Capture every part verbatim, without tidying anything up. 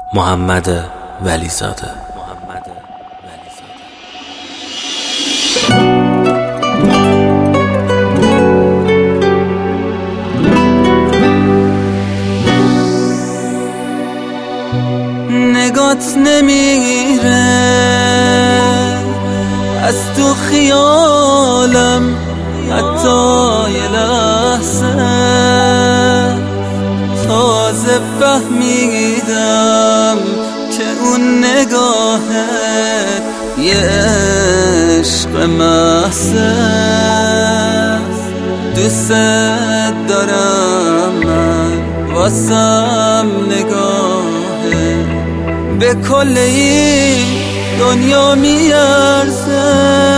محمد ولیزاده. نگات نمیره از تو خیالم حتی یه لحظه، تازه فهمیدم که اون نگاهت یه عشق محضه. دوست دارم من واسم نگاهت به کل این دنیا میارزه.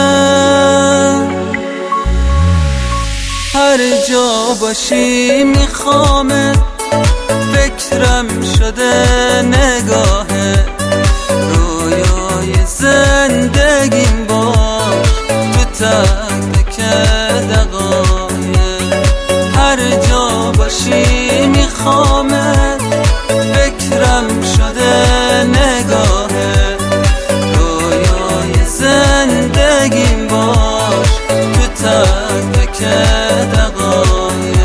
هر جا باشی میخوامت، فکرم شده نگاهت، رویای زندگیم باش تو تک تک دقایق. هر جا باشی میخوامت، فکرم شده نگاهت، رویای زندگیم باش تو تک تک دقایق.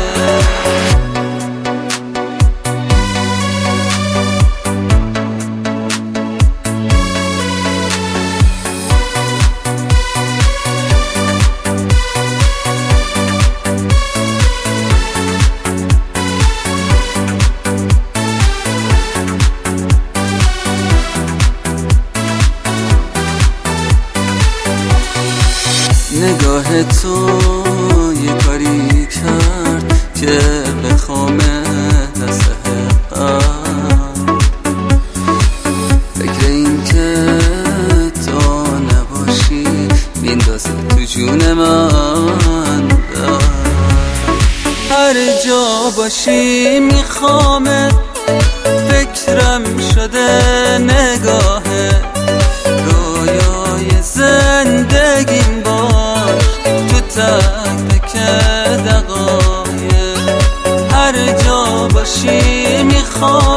نگاه تو یه کاری کرد که بخوام دست حقم. فکر این که تو نباشی میندازه تو جون من. هر جا باشی میخوامت، فکرم شده نگاهت، رویای زندگیم باش تو تک تک دقایق. هر جا باشی میخوام